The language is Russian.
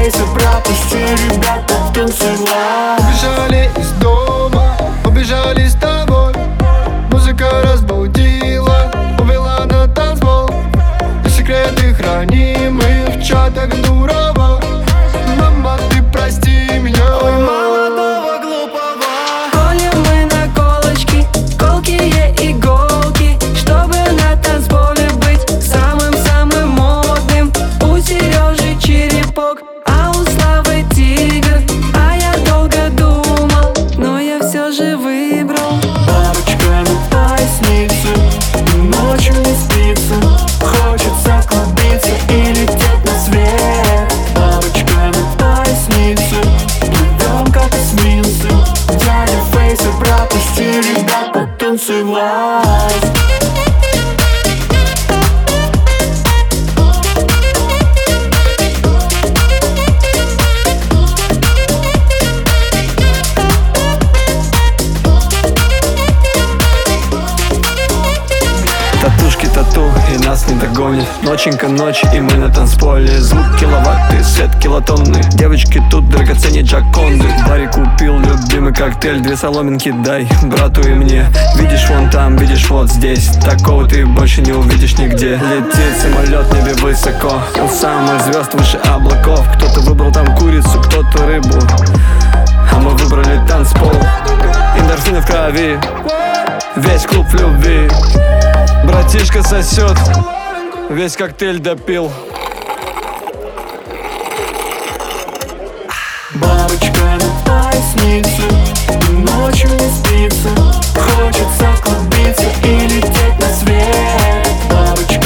фейсы пропусти, ребята, танцевать. Убежали из дома, убежали с тобой. Музыка разбудила, увела на танцпол. И секреты хранимы в чатах Дурова. Мама, ты прости меня, ой, молодого глупого. Колем мы наколочки, колкие иголки, чтобы на танцполе быть самым-самым модным. У Сережи черепок, а у Славы тигр. А я долго думал, но я все же выбрал. Бабочка на пояснице, ночью не спится. Хочется клубиться и лететь на свет. Бабочка на пояснице, плывем как эсминцы. Дядя фейсы пропусти, ребята, танцевать. Татушки, тату, и нас не догонит. Ноченька, ночь, и мы на танцполе. Звук киловатты, свет килотонны. Девочки тут драгоценнее Джаконды. В баре купил любимый коктейль. 2 соломинки дай брату и мне. Видишь вон там, видишь вот здесь. Такого ты больше не увидишь нигде. Летит самолет в небе высоко, у самых звезд выше облаков. Кто-то выбрал там курицу, кто-то рыбу, а мы выбрали танцпол. Эндорфины в крови, весь клуб в любви. Братишка сосет, весь коктейль допил. Бабочка на пояснице, ночью не спится. Хочется клубиться и лететь на свет. Бабочка